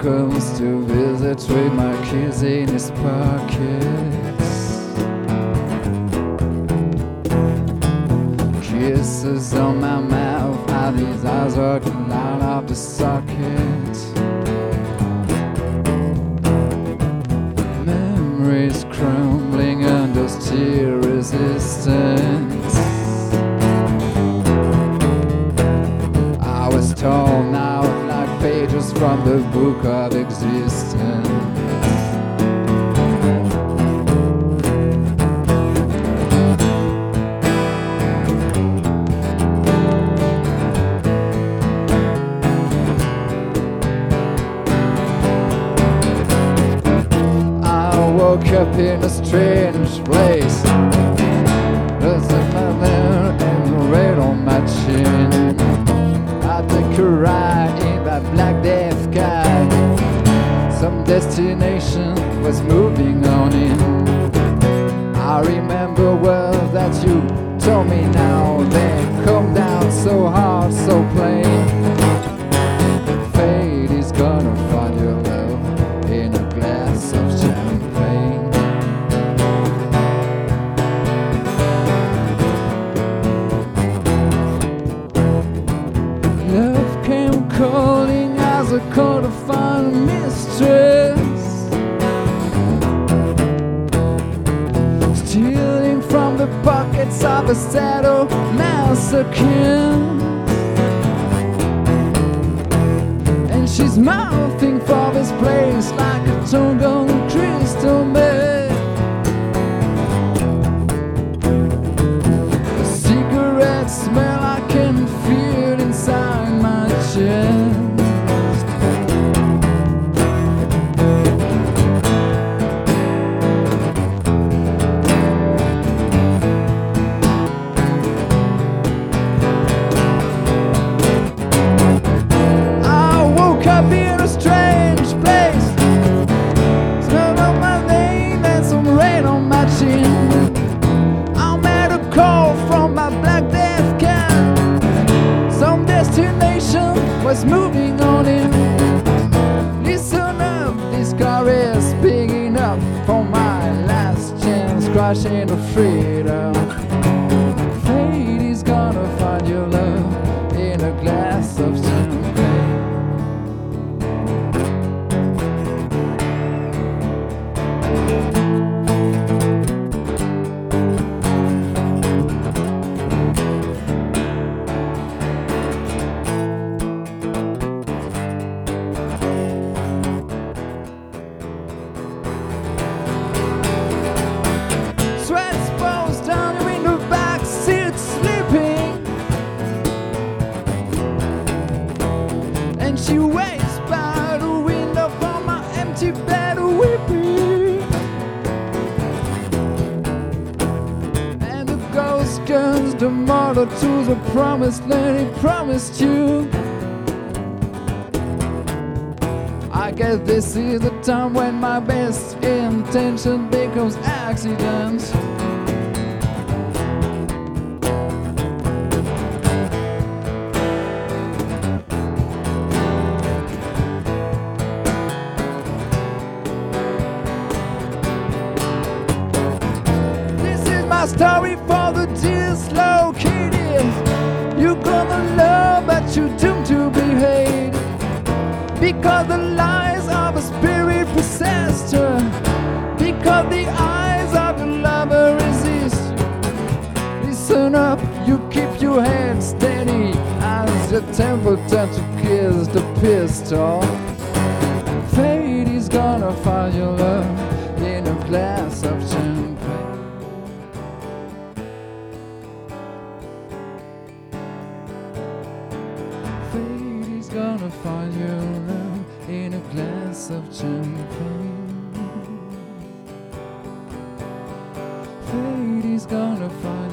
comes to visit with my keys in his pockets. Kisses on my mouth, how these eyes working out of the socket. Memories crumbling under still resistance. I was torn out like pages from the book of existence. Woke up in a strange place. There's a mother and a red on my chin. I took a ride in that black death guy. Some destination was moving on in. I remember words that you told me now. They come down so hard, so plain. Fate is gonna find your love in a glass of champagne. Love came calling as a codified mistress, stealing from the pockets of a saddle masochist. And she's mouthing for this place like a tongue on crystal bed. A cigarette smell I can feel inside my chest. I woke up in a strange place. Smell of my name and some rain on my chin. I made a call from my black death can. Some destination was moving on in. Listen up, this car is big enough for my last chance, crashing to freedom. Fate is gonna find your love in a glass of champagne. Sweat falls down in the back seat, sleeping. And she waits by the window for my empty bed, weeping. And the ghost guns the mother to the promised land he promised you. I guess this is the time when my best intention becomes accident. This is my story for the dislocated. You're gonna love, but you're doomed to be hated. Because the lies of a spirit possessed her. Because the eyes of the lover resist. Listen up, you keep your head steady as your temper turns to kiss the pistol. Fate is gonna find your love in a glass of champagne. Fate is gonna find your love in a glass of champagne. Fate is gonna find